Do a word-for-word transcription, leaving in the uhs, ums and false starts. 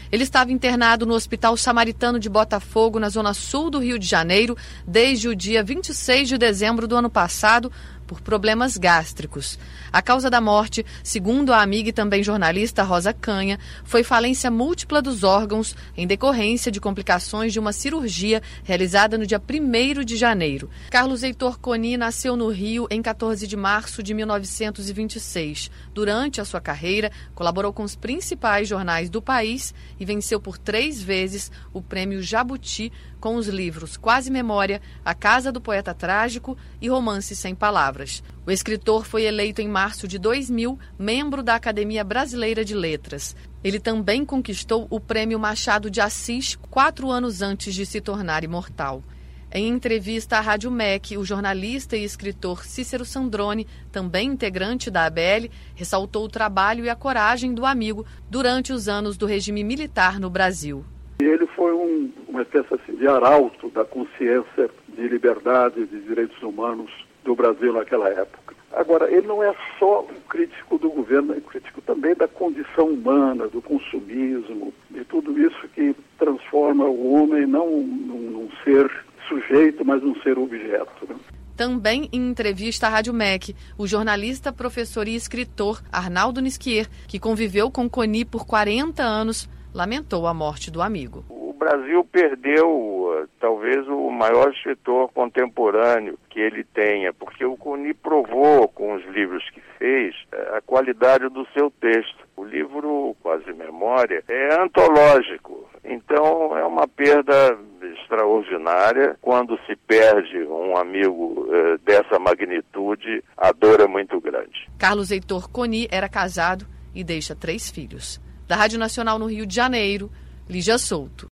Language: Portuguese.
Ele estava internado no Hospital Samaritano de Botafogo, na zona sul do Rio de Janeiro, desde o dia vinte e seis de dezembro do ano passado, por problemas gástricos. A causa da morte, segundo a amiga e também jornalista Rosa Canha, foi falência múltipla dos órgãos em decorrência de complicações de uma cirurgia realizada no dia primeiro de janeiro. Carlos Heitor Coni nasceu no Rio em quatorze de março de mil novecentos e vinte e seis. Durante a sua carreira, colaborou com os principais jornais do país e venceu por três vezes o Prêmio Jabuti com os livros Quase Memória, A Casa do Poeta Trágico e Romance Sem Palavras. O escritor foi eleito em março de dois mil membro da Academia Brasileira de Letras. Ele também conquistou o Prêmio Machado de Assis quatro anos antes de se tornar imortal. Em entrevista à Rádio M E C, o jornalista e escritor Cícero Sandrone, também integrante da A B L, ressaltou o trabalho e a coragem do amigo durante os anos do regime militar no Brasil. Ele foi um, uma espécie assim, de arauto da consciência de liberdade e de direitos humanos do Brasil naquela época. Agora, ele não é só um crítico do governo, é um crítico também da condição humana, do consumismo, de tudo isso que transforma o homem não num, num ser sujeito, mas num ser objeto, né? Também em entrevista à Rádio M E C, o jornalista, professor e escritor Arnaldo Nisquier, que conviveu com Coni por quarenta anos, lamentou a morte do amigo. O Brasil perdeu talvez o maior escritor contemporâneo que ele tenha, porque o Coni provou com os livros que fez a qualidade do seu texto. O livro Quase Memória é antológico, então é uma perda extraordinária. Quando se perde um amigo eh, dessa magnitude, a dor é muito grande. Carlos Heitor Coni era casado e deixa três filhos. Da Rádio Nacional no Rio de Janeiro, Lígia Souto.